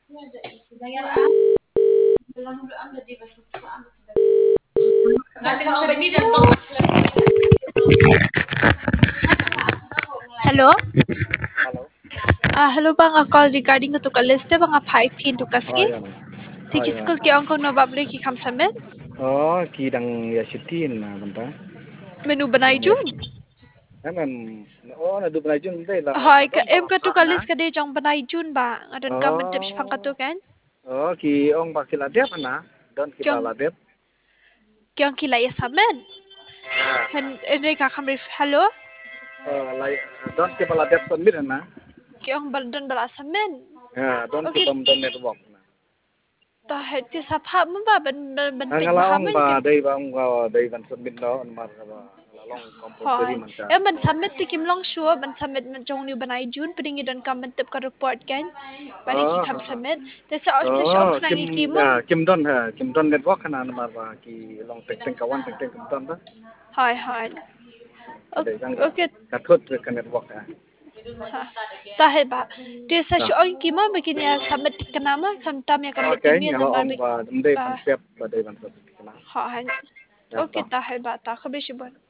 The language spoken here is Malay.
Hello. Hello. Hello bang a call regarding to kaliste bang a 5 pin to kaski. Yan. Tiki Yan. school ki angko no babli ki kam samet. Oh, kidang ya sitin na banta. Menu banai jun. Naman, na dubna jun day la Hoy ka don em ka to balaka na. kalis ka de jong banai jun ba. Adan gamen tips pang ka Oh. to kan. Oh, ki ong bakila dep na. Don ki Kyong bala dep. kyong kilai samet. Hen ene ka kam ref hello. Oh, lai don ki bala dep son mir na. Kyong baldan bala samet. Don ki Okay. bam don network na. Ta het ti sapha mo ba ban tik Angala ong bahamen ba ke. day ban son mir no mar ba long compulsory Hoy. man ka. Em ban samet ti kim long sure ban samet man jong ni banai jun piding idan gamen tip ka report kan. Bari ki Oh, kam samet. Te sa ong oh, khnang ki mo. Kim Don network na mar ba ki long teng kawan teng Kim Don da. Hoy hoy. Ada yang Okay. kathut ke network ah. Tahe ba. Te sa Nah, ong ki mo bikin ya samet kanama samtam ya kamet okay, timi ngala nan bar ong bi. ba mde pan pep ba dai ban sa kana. Hoy. Ya Okay to. tahe ba ta khabe shi bon.